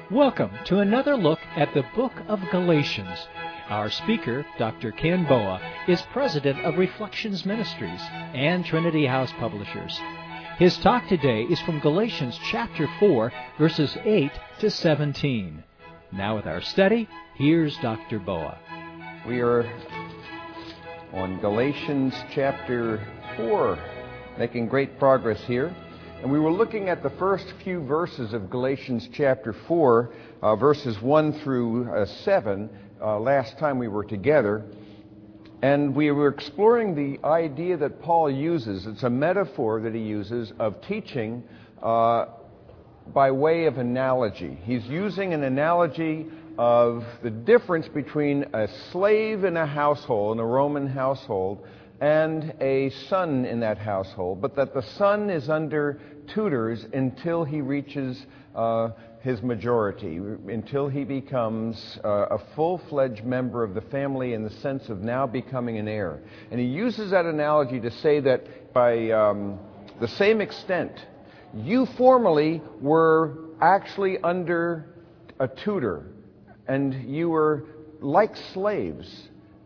Welcome to another look at the book of Galatians. Our speaker, Dr. Ken Boa, is president of Reflections Ministries and Trinity House Publishers. His talk today is from Galatians chapter 4, verses 8 to 17. Now with our study, here's Dr. Boa. We are on Galatians chapter 4, making great progress here. And we were looking at the first few verses of Galatians chapter 4, verses 1 through 7, last time we were together. And we were exploring the idea that Paul uses. It's a metaphor that he uses of teaching by way of analogy. He's using an analogy of the difference between a slave in a household, in a Roman household, and a son in that household, but that the son is under tutors until he reaches his majority, until he becomes a full-fledged member of the family in the sense of now becoming an heir. And he uses that analogy to say that by the same extent, you formerly were actually under a tutor, and you were like slaves.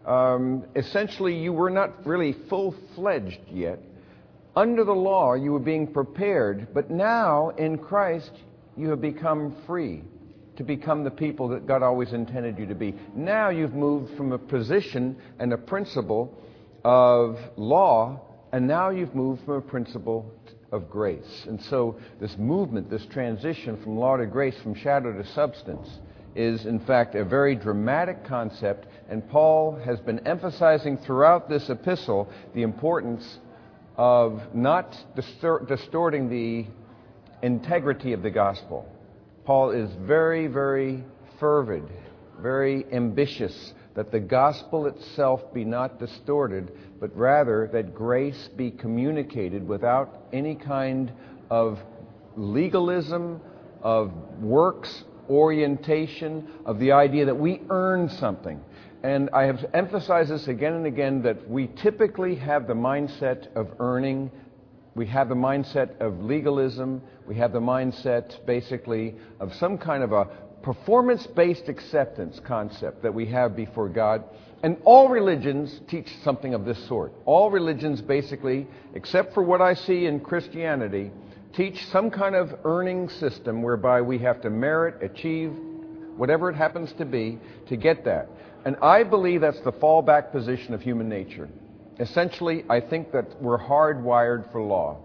Essentially, you were not really full-fledged yet. Under the law, you were being prepared, but now in Christ, you have become free to become the people that God always intended you to be. Now you've moved from a position and a principle of law, and now you've moved from a principle of grace. And so this movement, this transition from law to grace, from shadow to substance, is in fact a very dramatic concept, and Paul has been emphasizing throughout this epistle the importance of not distorting the integrity of the gospel. Paul is very, very fervid, very ambitious that the gospel itself be not distorted, but rather that grace be communicated without any kind of legalism, of works orientation, of the idea that we earn something. And I have emphasized this again and again, that we typically have the mindset of earning. We have the mindset of legalism. We have the mindset, basically, of some kind of a performance-based acceptance concept that we have before God. And all religions teach something of this sort. All religions, basically, except for what I see in Christianity, teach some kind of earning system whereby we have to merit, achieve, whatever it happens to be, to get that. And I believe that's the fallback position of human nature. Essentially, I think that we're hardwired for law.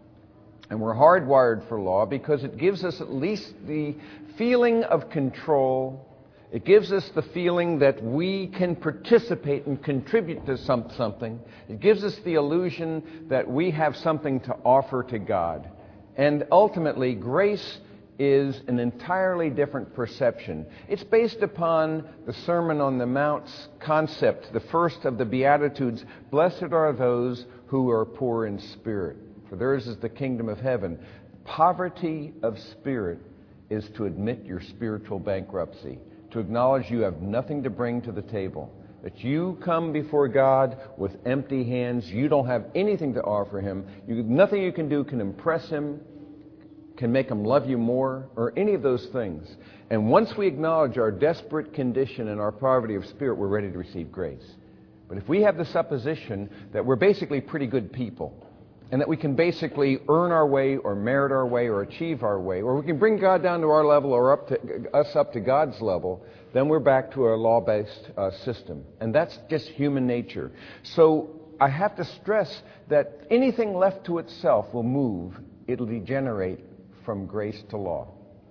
And we're hardwired for law because it gives us at least the feeling of control. It gives us the feeling that we can participate and contribute to something. It gives us the illusion that we have something to offer to God. And ultimately, grace is an entirely different perception. It's based upon the Sermon on the Mount's concept, the first of the Beatitudes, "Blessed are those who are poor in spirit, for theirs is the kingdom of heaven." Poverty of spirit is to admit your spiritual bankruptcy, to acknowledge you have nothing to bring to the table, that you come before God with empty hands. You don't have anything to offer Him. Nothing you can do can impress Him, can make Him love you more, or any of those things. And once we acknowledge our desperate condition and our poverty of spirit, we're ready to receive grace. But if we have the supposition that we're basically pretty good people, and that we can basically earn our way, or merit our way, or achieve our way, or we can bring God down to our level, or up to God's level, then we're back to a law-based system. And that's just human nature. So I have to stress that anything left to itself will move. It'll degenerate from grace to law.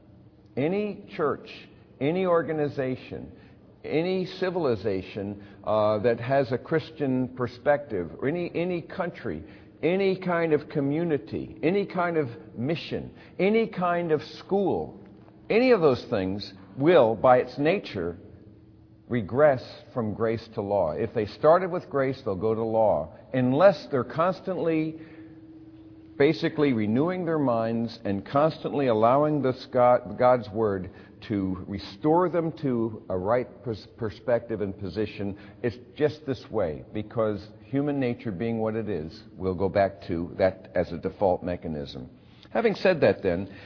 Any church, any organization, any civilization that has a Christian perspective, or any country, any kind of community, any kind of mission, any kind of school, any of those things will, by its nature, regress from grace to law. If they started with grace, they'll go to law, unless they're constantly basically renewing their minds and constantly allowing God's Word to restore them to a right perspective and position. It's just this way, because human nature being what it is, we'll go back to that as a default mechanism. Having said that then,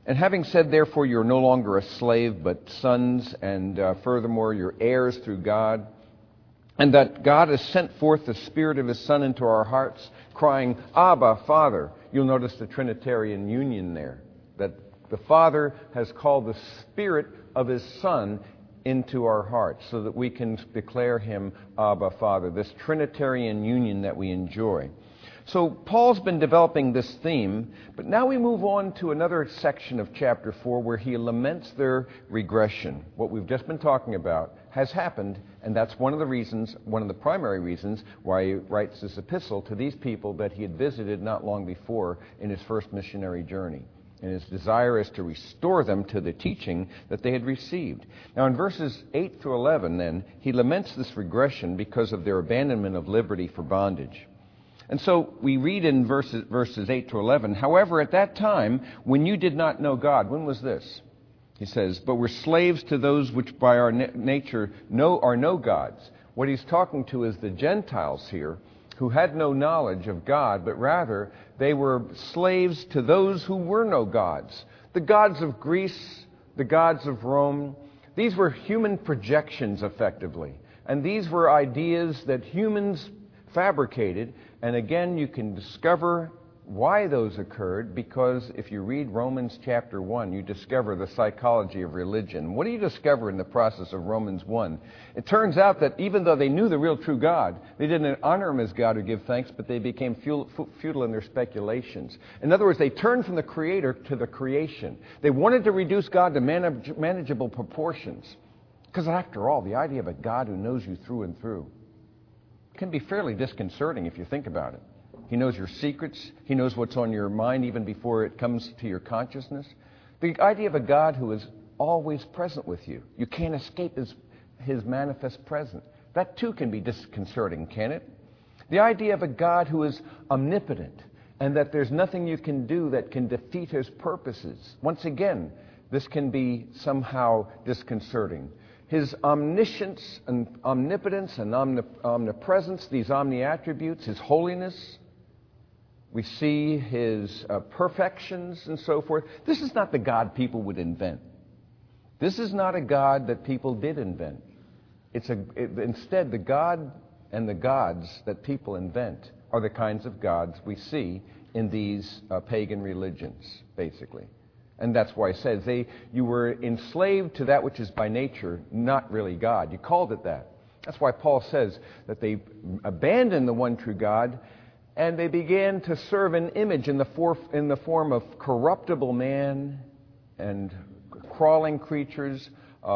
And having said, therefore, you're no longer a slave, but sons, and furthermore, you're heirs through God, and that God has sent forth the Spirit of His Son into our hearts, crying, Abba, Father. You'll notice the Trinitarian union there, that the Father has called the Spirit of His Son into our hearts so that we can declare Him Abba, Father, this Trinitarian union that we enjoy. So Paul's been developing this theme, but now we move on to another section of chapter 4 where he laments their regression. What we've just been talking about has happened, and that's one of the primary reasons why he writes this epistle to these people that he had visited not long before in his first missionary journey. And his desire is to restore them to the teaching that they had received. Now in verses 8 through 11 then, he laments this regression because of their abandonment of liberty for bondage. And so we read in verses 8 to 11, however, at that time, when you did not know God, when was this? He says, but were slaves to those which by our nature are no gods. What he's talking to is the Gentiles here, who had no knowledge of God, but rather they were slaves to those who were no gods. The gods of Greece, the gods of Rome, these were human projections, effectively. And these were ideas that humans fabricated. And again, you can discover why those occurred, because if you read Romans chapter 1, you discover the psychology of religion. What do you discover in the process of Romans 1? It turns out that even though they knew the real true God, they didn't honor Him as God or give thanks, but they became futile in their speculations. In other words, they turned from the Creator to the creation. They wanted to reduce God to manageable proportions. Because after all, the idea of a God who knows you through and through can be fairly disconcerting if you think about it. He knows your secrets. He knows what's on your mind even before it comes to your consciousness. The idea of a God who is always present with you. You can't escape His manifest presence. That too can be disconcerting, can it? The idea of a God who is omnipotent and that there's nothing you can do that can defeat His purposes. Once again, this can be somehow disconcerting. His omniscience and omnipotence and omnipresence, these omni-attributes, His holiness, we see His perfections and so forth. This is not the God people would invent. This is not a God that people did invent. Instead, the God and the gods that people invent are the kinds of gods we see in these pagan religions, basically. And that's why it says you were enslaved to that which is by nature not really God. You called it that. That's why Paul says that they abandoned the one true God and they began to serve an image in the form of corruptible man and crawling creatures,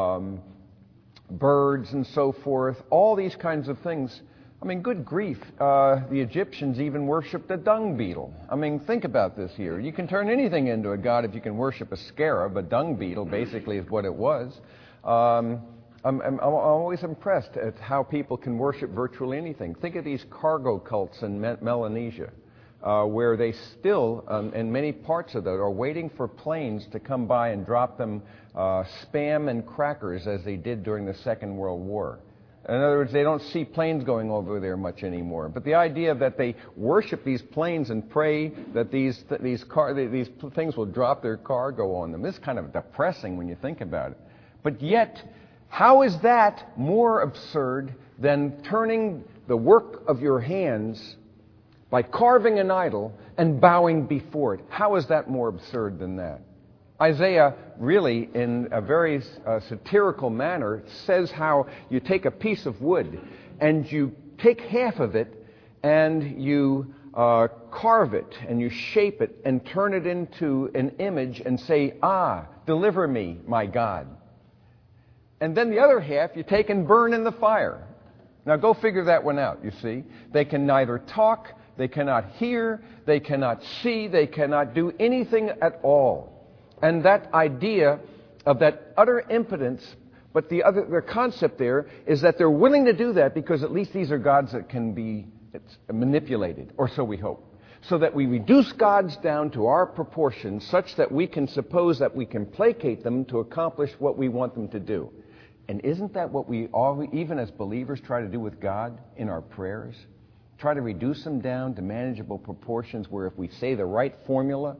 birds and so forth, all these kinds of things. I mean, good grief, the Egyptians even worshipped a dung beetle. I mean, think about this here. You can turn anything into a god if you can worship a scarab. A dung beetle basically is what it was. I'm always impressed at how people can worship virtually anything. Think of these cargo cults in Melanesia, where they still, in many parts of that, are waiting for planes to come by and drop them spam and crackers as they did during the Second World War. In other words, they don't see planes going over there much anymore. But the idea that they worship these planes and pray that these things will drop their cargo on them is kind of depressing when you think about it. But yet, how is that more absurd than turning the work of your hands by carving an idol and bowing before it? How is that more absurd than that? Isaiah really, in a very satirical manner, says how you take a piece of wood and you take half of it and you carve it and you shape it and turn it into an image and say, deliver me, my God. And then the other half you take and burn in the fire. Now go figure that one out, you see. They can neither talk, they cannot hear, they cannot see, they cannot do anything at all. And that idea of that utter impotence, but their concept there is that they're willing to do that because at least these are gods that can be manipulated, or so we hope. So that we reduce gods down to our proportions such that we can suppose that we can placate them to accomplish what we want them to do. And isn't that what we all, even as believers, try to do with God in our prayers? Try to reduce them down to manageable proportions where if we say the right formula,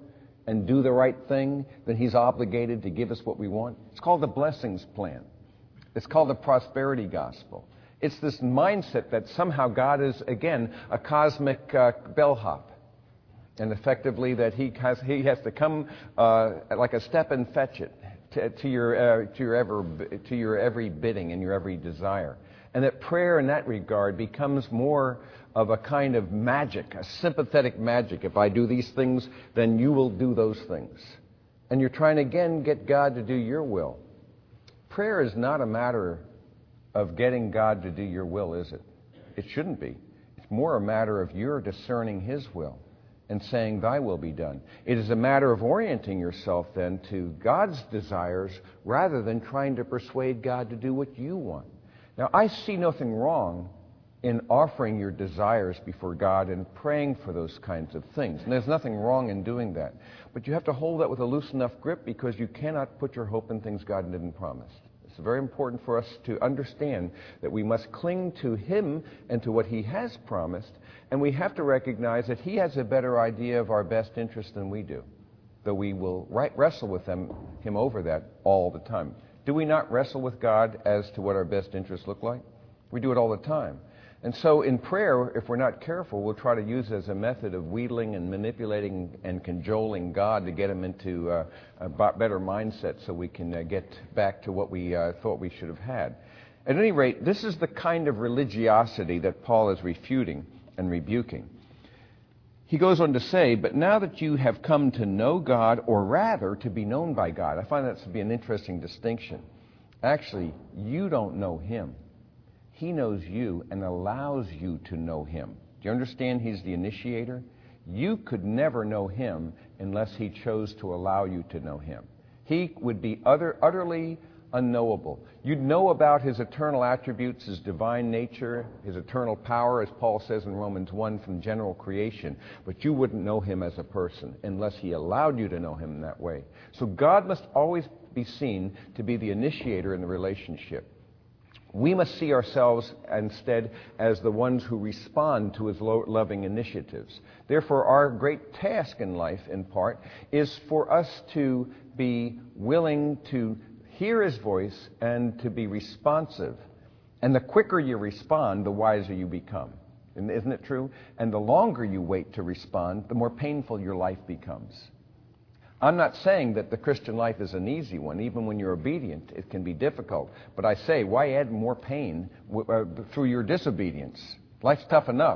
and do the right thing, then He's obligated to give us what we want. It's called the blessings plan. It's called the prosperity gospel. It's this mindset that somehow God is, again, a cosmic bellhop. And effectively that He has to come like a step and fetch it to your every bidding and your every desire. And that prayer in that regard becomes more of a kind of magic, a sympathetic magic. If I do these things, then you will do those things. And you're trying to, again, get God to do your will. Prayer is not a matter of getting God to do your will, is it? It shouldn't be. It's more a matter of your discerning His will and saying, Thy will be done. It is a matter of orienting yourself then to God's desires rather than trying to persuade God to do what you want. Now, I see nothing wrong in offering your desires before God and praying for those kinds of things. And there's nothing wrong in doing that. But you have to hold that with a loose enough grip because you cannot put your hope in things God didn't promise. It's very important for us to understand that we must cling to Him and to what He has promised, and we have to recognize that He has a better idea of our best interest than we do, though we will wrestle with Him over that all the time. Do we not wrestle with God as to what our best interests look like? We do it all the time. And so in prayer, if we're not careful, we'll try to use it as a method of wheedling and manipulating and cajoling God to get Him into a better mindset so we can get back to what we thought we should have had. At any rate, this is the kind of religiosity that Paul is refuting and rebuking. He goes on to say, but now that you have come to know God, or rather to be known by God, I find that to be an interesting distinction. Actually, you don't know Him. He knows you and allows you to know Him. Do you understand He's the initiator? You could never know Him unless He chose to allow you to know Him. He would be utterly unknowable. You'd know about His eternal attributes, His divine nature, His eternal power, as Paul says in Romans 1, from general creation, but you wouldn't know Him as a person unless He allowed you to know Him in that way. So God must always be seen to be the initiator in the relationship. We must see ourselves instead as the ones who respond to His loving initiatives. Therefore, our great task in life, in part, is for us to be willing to hear His voice and to be responsive. And the quicker you respond, the wiser you become. Isn't it true? And the longer you wait to respond, the more painful your life becomes. I'm not saying that the Christian life is an easy one. Even when you're obedient, it can be difficult. But I say, why add more pain through your disobedience? Life's tough enough.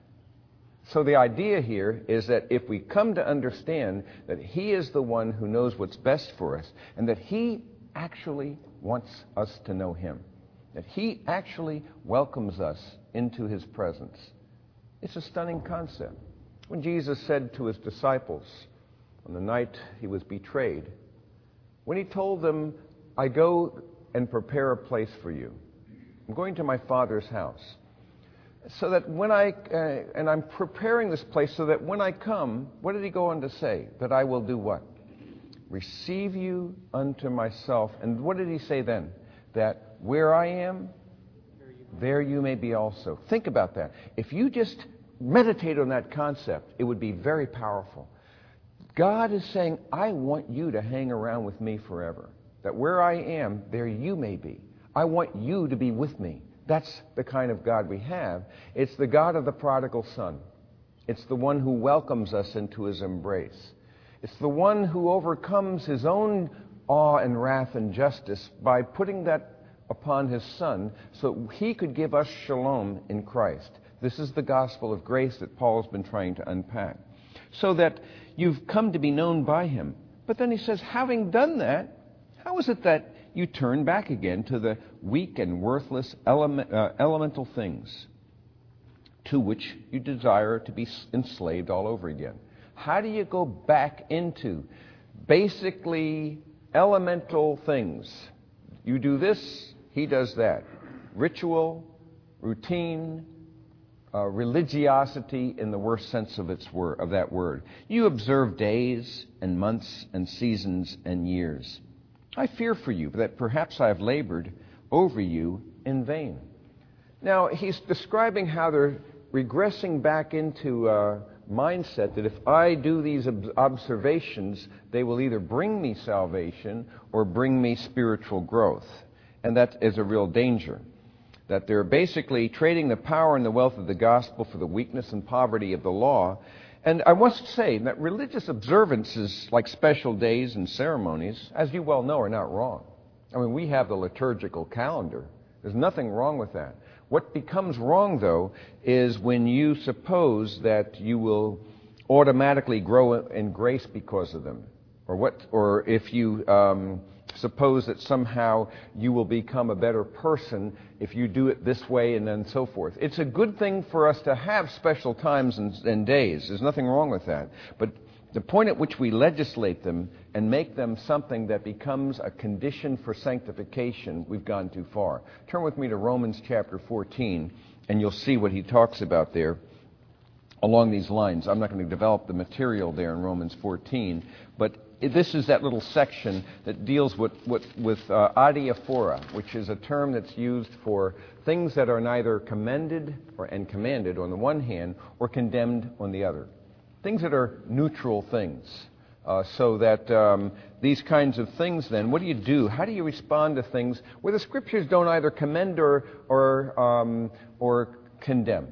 So the idea here is that if we come to understand that He is the one who knows what's best for us, and that He actually wants us to know Him, that He actually welcomes us into His presence, it's a stunning concept. When Jesus said to His disciples, on the night He was betrayed, when He told them, I go and prepare a place for you. I'm going to my Father's house. So that when and I'm preparing this place so that when I come, what did He go on to say? That I will do what? Receive you unto myself. And what did He say then? That where I am, there you may be also. Think about that. If you just meditate on that concept, it would be very powerful. God is saying, I want you to hang around with me forever. That where I am, there you may be. I want you to be with me. That's the kind of God we have. It's the God of the prodigal son. It's the one who welcomes us into His embrace. It's the one who overcomes His own awe and wrath and justice by putting that upon His Son so He could give us shalom in Christ. This is the gospel of grace that Paul's been trying to unpack. So that you've come to be known by Him. But then he says, having done that, how is it that you turn back again to the weak and worthless elemental things to which you desire to be enslaved all over again? How do you go back into basically elemental things? You do this, he does that. Ritual, routine, religiosity in the worst sense of that word. You observe days and months and seasons and years. I fear for you that perhaps I have labored over you in vain. Now, he's describing how they're regressing back into mindset that if I do these observations, they will either bring me salvation or bring me spiritual growth. And that is a real danger. That they're basically trading the power and the wealth of the gospel for the weakness and poverty of the law. And I must say that religious observances like special days and ceremonies, as you well know, are not wrong. I mean, we have the liturgical calendar. There's nothing wrong with that. What becomes wrong, though, is when you suppose that you will automatically grow in grace because of them. Or if you suppose that somehow you will become a better person if you do it this way and then so forth. It's a good thing for us to have special times and days. There's nothing wrong with that. But the point at which we legislate them and make them something that becomes a condition for sanctification, we've gone too far. Turn with me to Romans chapter 14, and you'll see what he talks about there along these lines. I'm not going to develop the material there in Romans 14, but this is that little section that deals with adiaphora, which is a term that's used for things that are neither commended and commanded on the one hand or condemned on the other. Things that are neutral things. So that these kinds of things then, what do you do? How do you respond to things where the Scriptures don't either commend or condemn?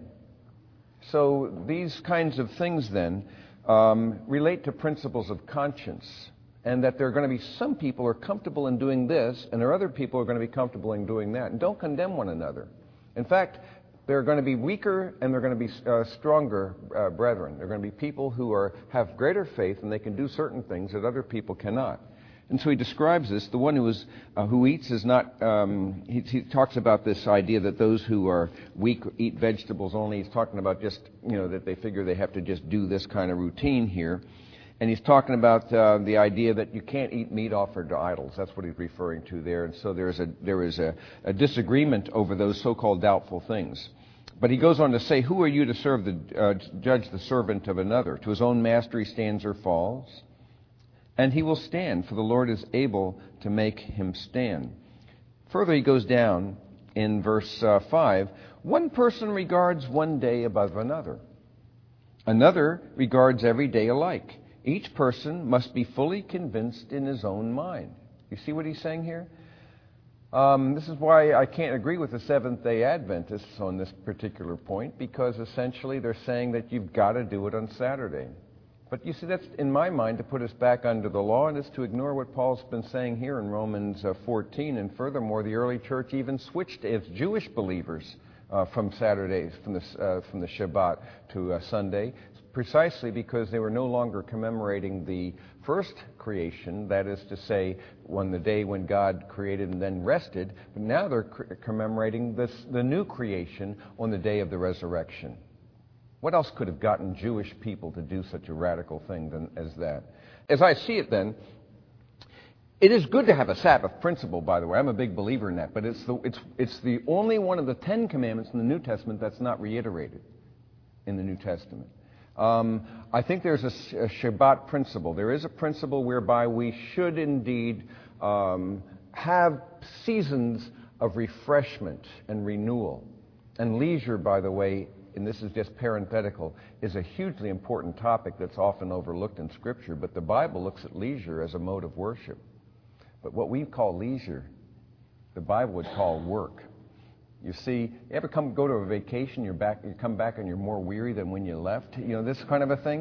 So these kinds of things then relate to principles of conscience, and that there are going to be some people who are comfortable in doing this, and there are other people who are going to be comfortable in doing that. And don't condemn one another. In fact, there are going to be weaker and there are going to be stronger brethren. There are going to be people who have greater faith and they can do certain things that other people cannot. And so he describes this. The one who eats is not. He talks about this idea that those who are weak eat vegetables only. He's talking about just that they figure they have to just do this kind of routine here. And he's talking about the idea that you can't eat meat offered to idols. That's what he's referring to there. And so there is a disagreement over those so-called doubtful things. But he goes on to say, who are you to judge the servant of another? To his own master he stands or falls. And he will stand, for the Lord is able to make him stand. Further, he goes down in verse 5. One person regards one day above another. Another regards every day alike. Each person must be fully convinced in his own mind. You see what he's saying here? This is why I can't agree with the Seventh-day Adventists on this particular point, because essentially they're saying that you've got to do it on Saturday. But you see, that's, in my mind, to put us back under the law, and it's to ignore what Paul's been saying here in Romans 14. And furthermore, the early church even switched its Jewish believers from Saturdays, from the Shabbat to Sunday, precisely because they were no longer commemorating the first creation, that is to say, on the day when God created and then rested, but now they're commemorating the new creation on the day of the resurrection. What else could have gotten Jewish people to do such a radical thing as that? As I see it then, it is good to have a Sabbath principle, by the way. I'm a big believer in that, but it's the only one of the 10 commandments in the New Testament that's not reiterated in the New Testament. I think there's a Shabbat principle. There is a principle whereby we should indeed have seasons of refreshment and renewal. And leisure, by the way, and this is just parenthetical, is a hugely important topic that's often overlooked in Scripture, but the Bible looks at leisure as a mode of worship. But what we call leisure, the Bible would call work. You see, you ever go to a vacation, you come back and you're more weary than when you left? This kind of a thing.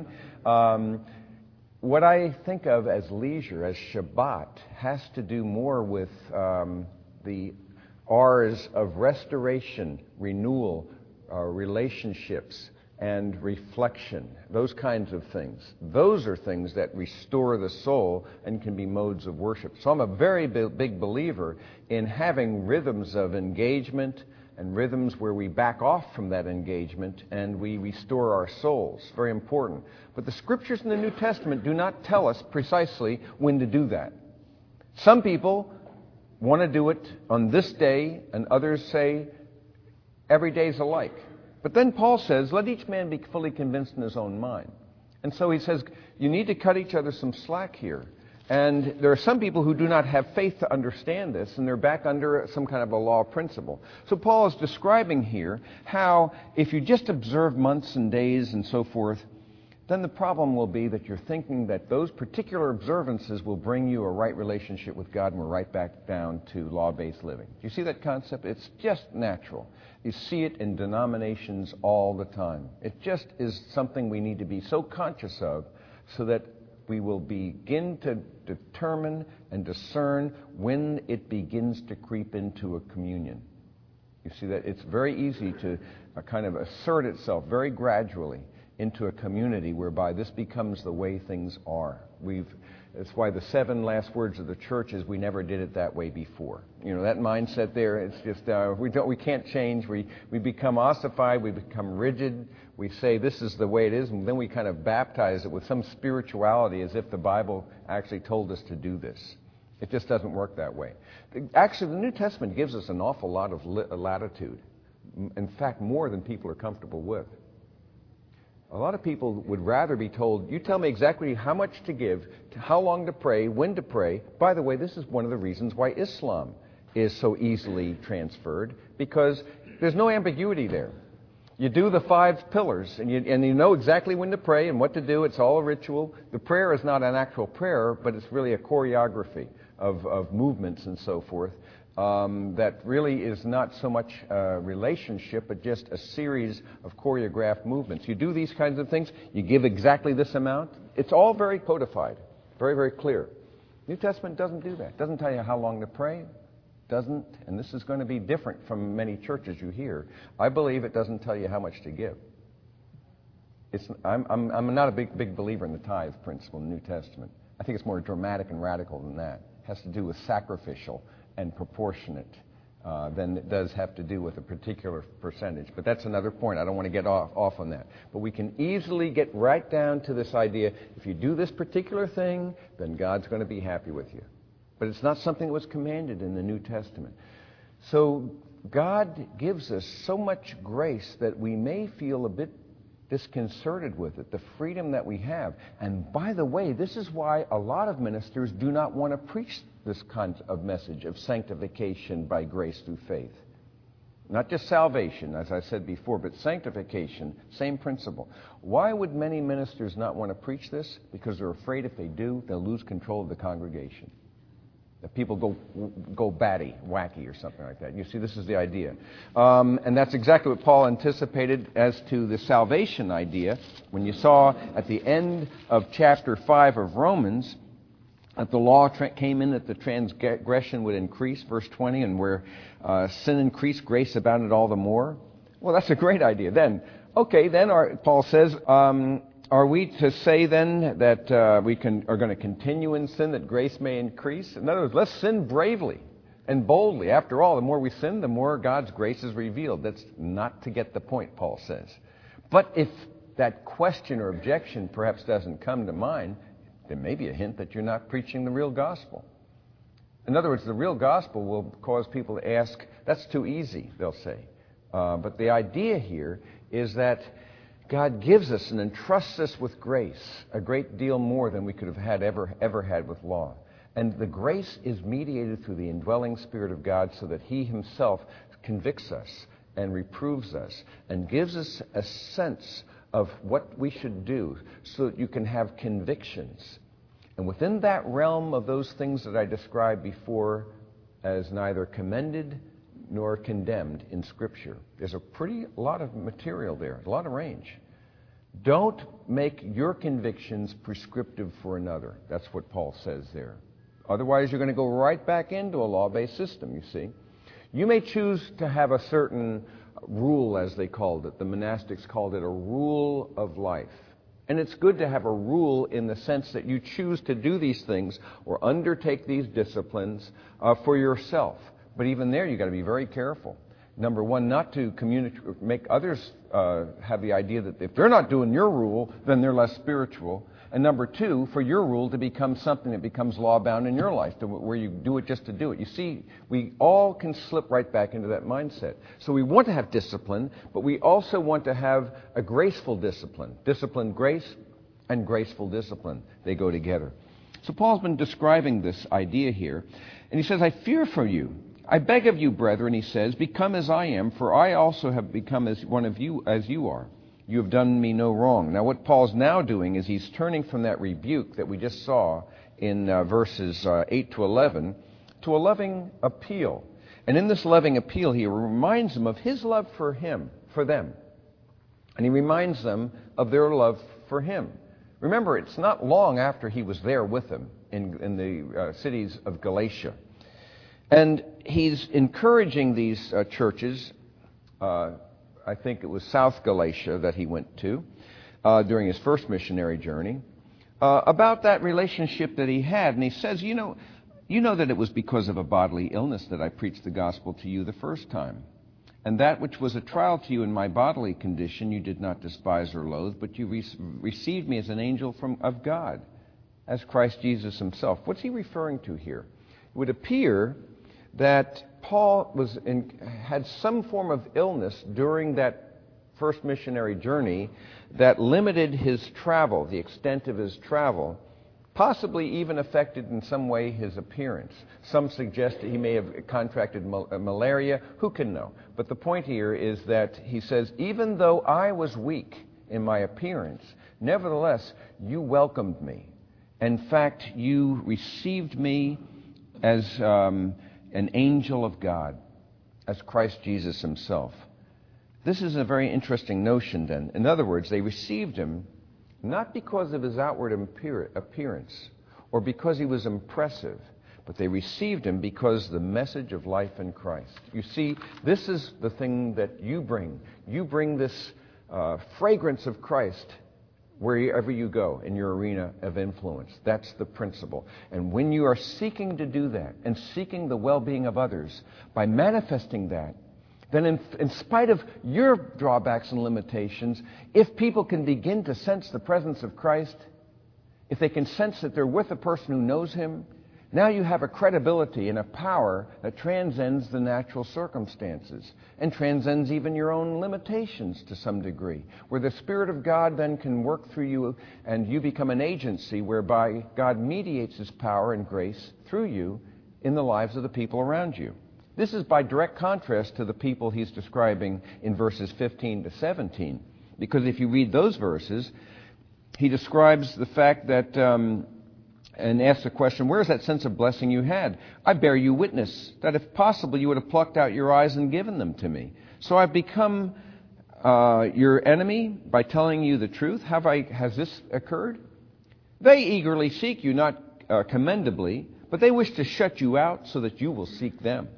What I think of as leisure, as Shabbat, has to do more with the R's of restoration, renewal, relationships, and reflection, those kinds of things. Those are things that restore the soul and can be modes of worship. So I'm a very big believer in having rhythms of engagement and rhythms where we back off from that engagement and we restore our souls. Very important. But the Scriptures in the New Testament do not tell us precisely when to do that. Some people want to do it on this day, and others say every day is alike. But then Paul says, let each man be fully convinced in his own mind. And so he says, you need to cut each other some slack here. And there are some people who do not have faith to understand this, and they're back under some kind of a law principle. So Paul is describing here how if you just observe months and days and so forth, then the problem will be that you're thinking that those particular observances will bring you a right relationship with God, and we're right back down to law-based living. Do you see that concept? It's just natural. You see it in denominations all the time. It just is something we need to be so conscious of so that we will begin to determine and discern when it begins to creep into a communion. You see that it's very easy to kind of assert itself very gradually into a community whereby this becomes the way things are. That's why the 7 last words of the church is, we never did it that way before. You know, that mindset there, it's just, we can't change. We become ossified, we become rigid. We say this is the way it is, and then we kind of baptize it with some spirituality as if the Bible actually told us to do this. It just doesn't work that way. Actually, the New Testament gives us an awful lot of latitude. In fact, more than people are comfortable with. A lot of people would rather be told, you tell me exactly how much to give, how long to pray, when to pray. By the way, this is one of the reasons why Islam is so easily transferred, because there's no ambiguity there. You do the 5 pillars, and you know exactly when to pray and what to do. It's all a ritual. The prayer is not an actual prayer, but it's really a choreography of movements and so forth. That really is not so much a relationship, but just a series of choreographed movements. You do these kinds of things, you give exactly this amount. It's all very codified, very, very clear. New Testament doesn't do that. It doesn't tell you how long to pray. Doesn't, and this is going to be different from many churches you hear. I believe it doesn't tell you how much to give. I'm not a big believer in the tithe principle in the New Testament. I think it's more dramatic and radical than that. It has to do with sacrificial and proportionate than it does have to do with a particular percentage. But that's another point. I don't want to get off on that. But we can easily get right down to this idea, if you do this particular thing, then God's going to be happy with you. But it's not something that was commanded in the New Testament. So God gives us so much grace that we may feel a bit disconcerted with it, the freedom that we have. And by the way, this is why a lot of ministers do not want to preach this kind of message of sanctification by grace through faith. Not just salvation, as I said before, but sanctification, same principle. Why would many ministers not want to preach this? Because they're afraid if they do, they'll lose control of the congregation. That people go batty, wacky, or something like that. You see, this is the idea. And that's exactly what Paul anticipated as to the salvation idea. When you saw at the end of chapter 5 of Romans that the law came in that the transgression would increase, verse 20, and where sin increased, grace abounded all the more. Well, that's a great idea. Then, Paul says, are we to say then that we are going to continue in sin that grace may increase? In other words, let's sin bravely and boldly. After all, the more we sin, the more God's grace is revealed. That's not to get the point, Paul says. But if that question or objection perhaps doesn't come to mind, there may be a hint that you're not preaching the real gospel. In other words, the real gospel will cause people to ask, that's too easy, they'll say. But the idea here is that God gives us and entrusts us with grace a great deal more than we could have ever had with law. And the grace is mediated through the indwelling Spirit of God so that He Himself convicts us and reproves us and gives us a sense of what we should do so that you can have convictions. And within that realm of those things that I described before as neither commended nor condemned in Scripture, there's a lot of material there, a lot of range. Don't make your convictions prescriptive for another. That's what Paul says there. Otherwise, you're going to go right back into a law-based system, you see. You may choose to have a certain rule, as they called it. The monastics called it a rule of life. And it's good to have a rule in the sense that you choose to do these things or undertake these disciplines for yourself. But even there, you've got to be very careful. Number one, not to make others have the idea that if they're not doing your rule, then they're less spiritual. And number two, for your rule to become something that becomes law-bound in your life, where you do it just to do it. You see, we all can slip right back into that mindset. So we want to have discipline, but we also want to have a graceful discipline. Disciplined grace and graceful discipline. They go together. So Paul's been describing this idea here. And he says, I fear for you. I beg of you, brethren, he says, become as I am, for I also have become as one of you as you are. You have done me no wrong. Now what Paul's now doing is he's turning from that rebuke that we just saw in verses 8 to 11 to a loving appeal. And in this loving appeal, he reminds them of his love for them. And he reminds them of their love for him. Remember, it's not long after he was there with them in the cities of Galatia. And he's encouraging these churches, I think it was South Galatia that he went to during his first missionary journey, about that relationship that he had. And he says, you know that it was because of a bodily illness that I preached the gospel to you the first time. And that which was a trial to you in my bodily condition you did not despise or loathe, but you received me as an angel of God, as Christ Jesus himself. What's he referring to here? It would appear that Paul had some form of illness during that first missionary journey that limited his travel, the extent of his travel, possibly even affected in some way his appearance. Some suggest that he may have contracted malaria. Who can know? But the point here is that he says, even though I was weak in my appearance, nevertheless, you welcomed me. In fact, you received me as an angel of God, as Christ Jesus himself. This is a very interesting notion then. In other words, they received him not because of his outward appearance or because he was impressive, but they received him because the message of life in Christ. You see, this is the thing that you bring. You bring this fragrance of Christ wherever you go in your arena of influence. That's the principle. And when you are seeking to do that and seeking the well-being of others by manifesting that, then in spite of your drawbacks and limitations, if people can begin to sense the presence of Christ, if they can sense that they're with a person who knows him, now you have a credibility and a power that transcends the natural circumstances and transcends even your own limitations to some degree, where the Spirit of God then can work through you and you become an agency whereby God mediates his power and grace through you in the lives of the people around you. This is by direct contrast to the people he's describing in verses 15 to 17, because if you read those verses, he describes the fact that and asks the question, where is that sense of blessing you had? I bear you witness that if possible you would have plucked out your eyes and given them to me. So I've become your enemy by telling you the truth. Has this occurred? They eagerly seek you, not commendably, but they wish to shut you out so that you will seek them.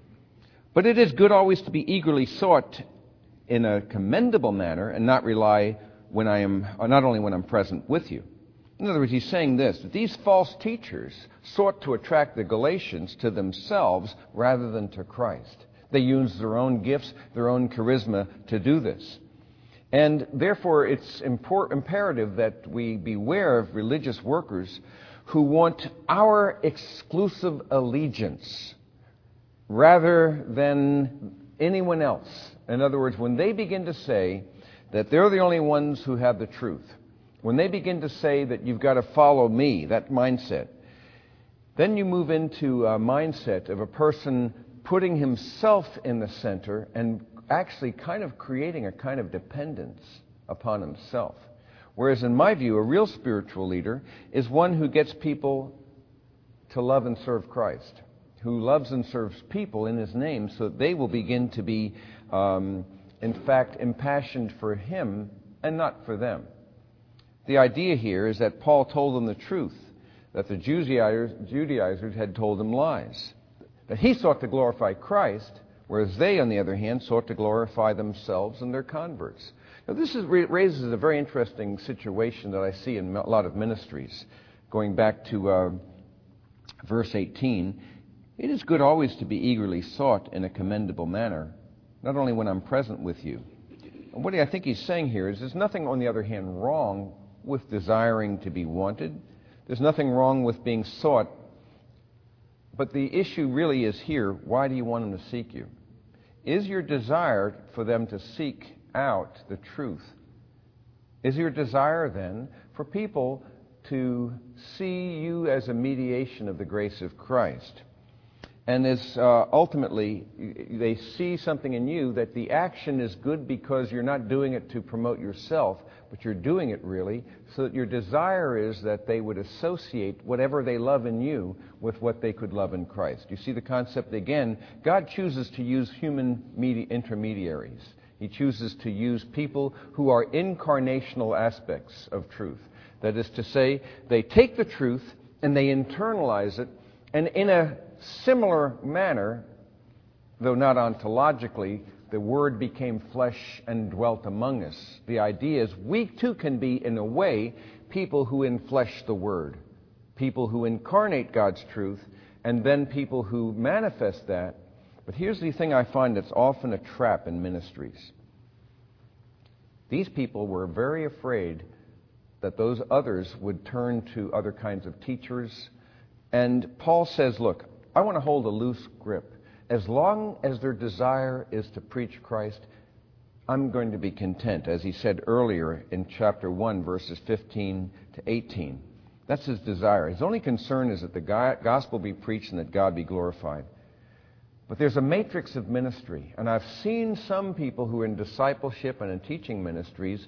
But it is good always to be eagerly sought in a commendable manner and not rely not only when I'm present with you. In other words, he's saying this, that these false teachers sought to attract the Galatians to themselves rather than to Christ. They used their own gifts, their own charisma to do this. And therefore, it's imperative that we beware of religious workers who want our exclusive allegiance rather than anyone else. In other words, when they begin to say that they're the only ones who have the truth, when they begin to say that you've got to follow me, that mindset, then you move into a mindset of a person putting himself in the center and actually kind of creating a kind of dependence upon himself. Whereas in my view, a real spiritual leader is one who gets people to love and serve Christ, who loves and serves people in his name so that they will begin to be, in fact, impassioned for him and not for them. The idea here is that Paul told them the truth, that the Judaizers had told him lies, that he sought to glorify Christ, whereas they, on the other hand, sought to glorify themselves and their converts. Now, this raises a very interesting situation that I see in a lot of ministries. Going back to verse 18, it is good always to be eagerly sought in a commendable manner, not only when I'm present with you. And what I think he's saying here is there's nothing, on the other hand, wrong with desiring to be wanted. There's nothing wrong with being sought. But the issue really is here, why do you want them to seek you? Is your desire for them to seek out the truth? Is your desire then for people to see you as a mediation of the grace of Christ? And as ultimately they see something in you that the action is good because you're not doing it to promote yourself, but you're doing it really so that your desire is that they would associate whatever they love in you with what they could love in Christ. You see the concept again. God chooses to use human intermediaries. He chooses to use people who are incarnational aspects of truth. That is to say, they take the truth and they internalize it, and in a similar manner, though not ontologically, the Word became flesh and dwelt among us. The idea is we too can be, in a way, people who enflesh the Word, people who incarnate God's truth, and then people who manifest that. But here's the thing I find that's often a trap in ministries. These people were very afraid that those others would turn to other kinds of teachers. And Paul says, look, I want to hold a loose grip. As long as their desire is to preach Christ, I'm going to be content, as he said earlier in chapter 1, verses 15 to 18. That's his desire. His only concern is that the gospel be preached and that God be glorified. But there's a matrix of ministry, and I've seen some people who are in discipleship and in teaching ministries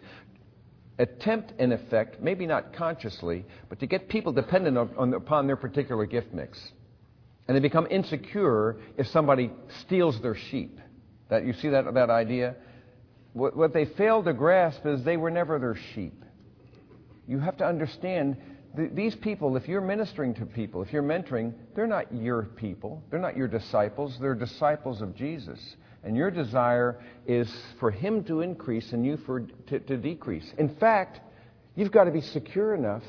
attempt, in effect, maybe not consciously, but to get people dependent upon their particular gift mix. And they become insecure if somebody steals their sheep. That you see that idea? What they fail to grasp is they were never their sheep. You have to understand, these people, if you're ministering to people, if you're mentoring, they're not your people. They're not your disciples. They're disciples of Jesus. And your desire is for Him to increase and you to decrease. In fact, you've got to be secure enough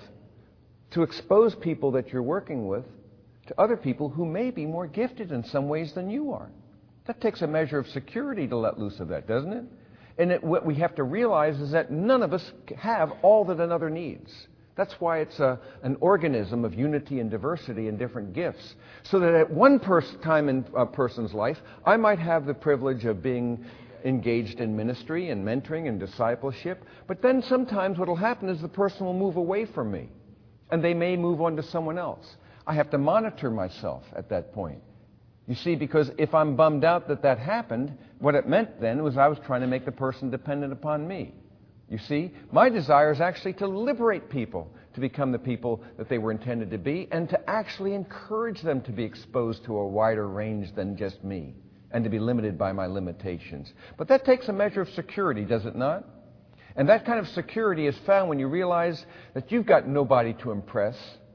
to expose people that you're working with to other people who may be more gifted in some ways than you are. That takes a measure of security to let loose of that, doesn't it? And what we have to realize is that none of us have all that another needs. That's why it's an organism of unity and diversity and different gifts. So that at one time in a person's life, I might have the privilege of being engaged in ministry and mentoring and discipleship. But then sometimes what will happen is the person will move away from me. And they may move on to someone else. I have to monitor myself at that point. You see, because if I'm bummed out that happened, what it meant then was I was trying to make the person dependent upon me. You see, my desire is actually to liberate people to become the people that they were intended to be and to actually encourage them to be exposed to a wider range than just me and to be limited by my limitations. But that takes a measure of security, does it not? And that kind of security is found when you realize that you've got nobody to impress,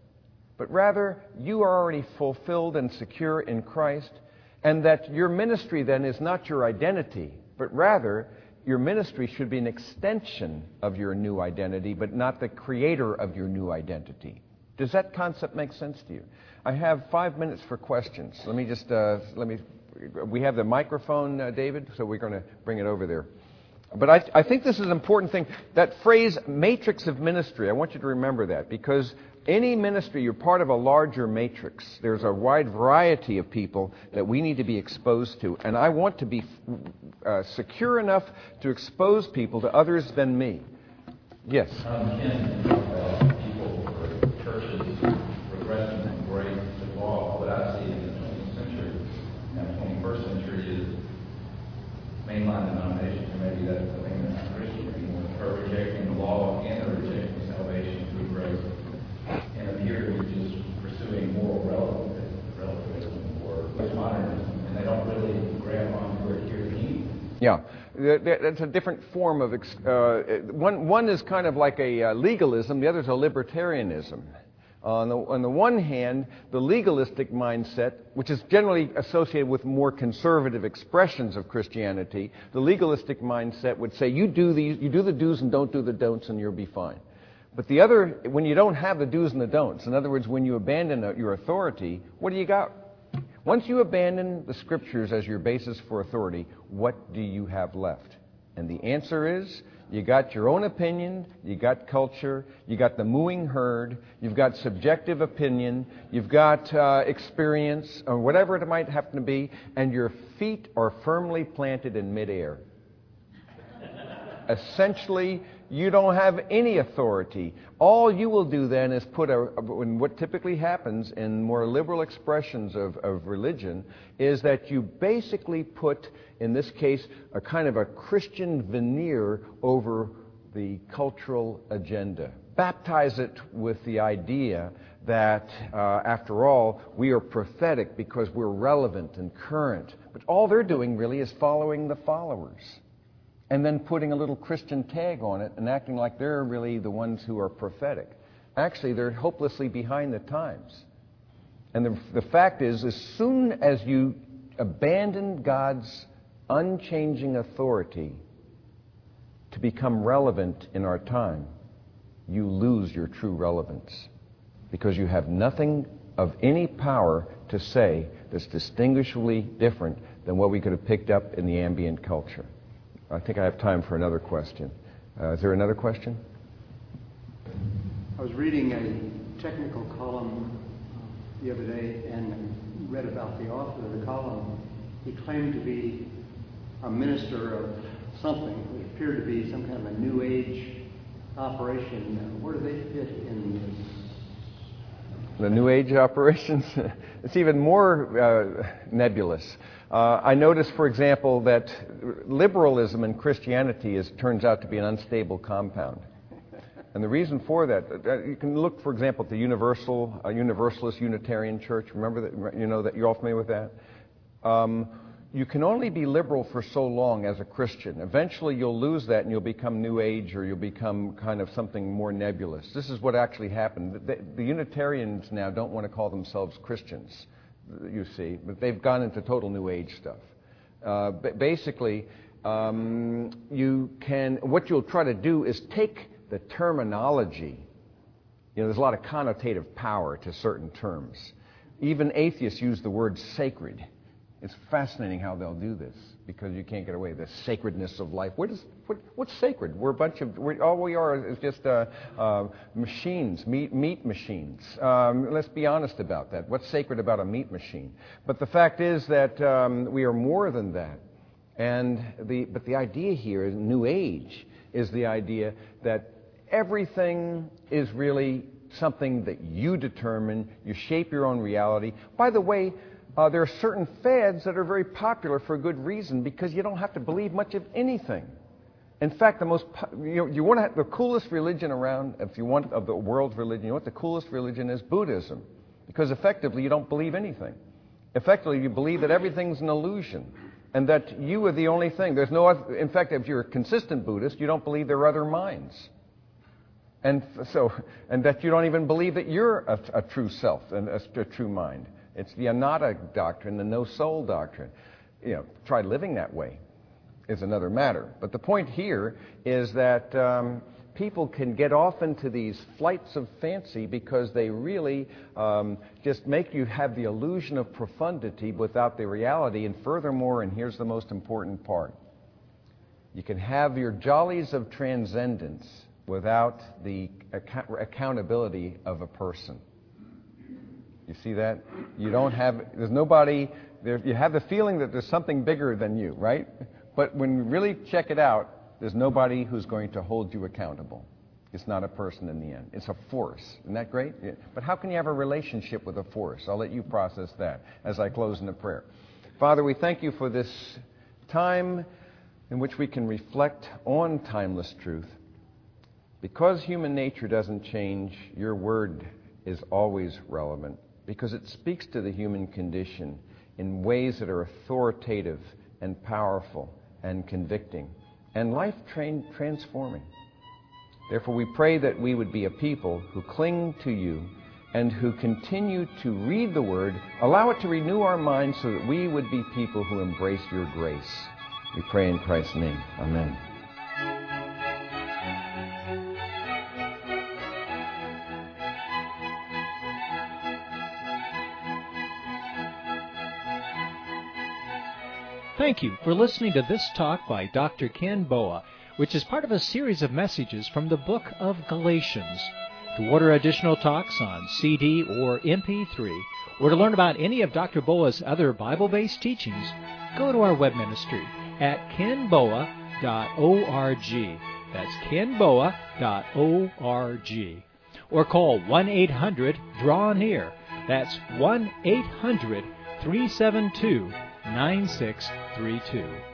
but rather you are already fulfilled and secure in Christ, and that your ministry then is not your identity, but rather your ministry should be an extension of your new identity, but not the creator of your new identity. Does that concept make sense to you? I have 5 minutes for questions. We have the microphone, David, so we're going to bring it over there. But I think this is an important thing. That phrase, matrix of ministry, I want you to remember that, because any ministry, you're part of a larger matrix. There's a wide variety of people that we need to be exposed to. And I want to be secure enough to expose people to others than me. Yes? Ken, people or churches progressing from grace to law. What I see in the 20th century and 21st century is mainline denominations, or maybe that's the thing that's not Christian anymore, are rejecting the law and are rejecting salvation through grace. And appear to be just pursuing moral relativism or postmodernism, and they don't really grab on to it here in England. Yeah, that's a different form of... One is kind of like a legalism, the other is a libertarianism. On the one hand, the legalistic mindset, which is generally associated with more conservative expressions of Christianity, the legalistic mindset would say, you do the do's and don't do the don'ts and you'll be fine. But the other, when you don't have the do's and the don'ts, in other words, when you abandon your authority, what do you got? Once you abandon the Scriptures as your basis for authority, what do you have left? And the answer is, you got your own opinion, you got culture, you got the mooing herd, you've got subjective opinion, you've got experience, or whatever it might happen to be, and your feet are firmly planted in midair. Essentially, You don't have any authority. All you will do then is what typically happens in more liberal expressions of religion is that you basically put, in this case, a kind of a Christian veneer over the cultural agenda. Baptize it with the idea that, after all, we are prophetic because we're relevant and current. But all they're doing really is following the followers, and then putting a little Christian tag on it and acting like they're really the ones who are prophetic. Actually, they're hopelessly behind the times. And the fact is, as soon as you abandon God's unchanging authority to become relevant in our time, you lose your true relevance, because you have nothing of any power to say that's distinguishably different than what we could have picked up in the ambient culture. I think I have time for another question. Is there another question? I was reading a technical column the other day and read about the author of the column. He claimed to be a minister of something. It appeared to be some kind of a New Age operation. Where do they fit in this? The New Age operations? It's even more nebulous. I noticed, for example, that liberalism and Christianity turns out to be an unstable compound. And the reason for that, you can look, for example, at the Universalist Unitarian Church. Remember that? You know that you're all familiar with that. You can only be liberal for so long as a Christian. Eventually, you'll lose that, and you'll become New Age, or you'll become kind of something more nebulous. This is what actually happened. The Unitarians now don't want to call themselves Christians, you see, but they've gone into total New Age stuff. Basically, what you'll try to do is take the terminology. There's a lot of connotative power to certain terms. Even atheists use the word sacred. It's fascinating how they'll do this, because you can't get away with the sacredness of life. What's sacred? All we are is just machines, meat machines. Let's be honest about that. What's sacred about a meat machine? But the fact is that we are more than that. But the idea here in New Age is the idea that everything is really something that you determine. You shape your own reality. By the way, there are certain fads that are very popular for a good reason, because you don't have to believe much of anything. In fact, you want to have the coolest religion around, if you want, of the world's religion. You know what the coolest religion is? Buddhism. Because effectively, you don't believe anything. Effectively, you believe that everything's an illusion, and that you are the only thing. There's no other. In fact, if you're a consistent Buddhist, you don't believe there are other minds. And that you don't even believe that you're a true self and a true mind. It's the anatta doctrine, the no-soul doctrine. Try living that way is another matter. But the point here is that people can get off into these flights of fancy because they really just make you have the illusion of profundity without the reality. And furthermore, and here's the most important part, you can have your jollies of transcendence without the accountability of a person. You see that? There's nobody, you have the feeling that there's something bigger than you, right? But when you really check it out, there's nobody who's going to hold you accountable. It's not a person in the end. It's a force. Isn't that great? Yeah. But how can you have a relationship with a force? I'll let you process that as I close in a prayer. Father, we thank you for this time in which we can reflect on timeless truth. Because human nature doesn't change, your word is always relevant, because it speaks to the human condition in ways that are authoritative and powerful and convicting and life-transforming. Therefore, we pray that we would be a people who cling to you and who continue to read the Word, allow it to renew our minds so that we would be people who embrace your grace. We pray in Christ's name. Amen. Thank you for listening to this talk by Dr. Ken Boa, which is part of a series of messages from the book of Galatians. To order additional talks on CD or MP3, or to learn about any of Dr. Boa's other Bible-based teachings, go to our web ministry at kenboa.org. That's kenboa.org. Or call 1-800-DRAW-NEAR. That's 1-800-372-9632.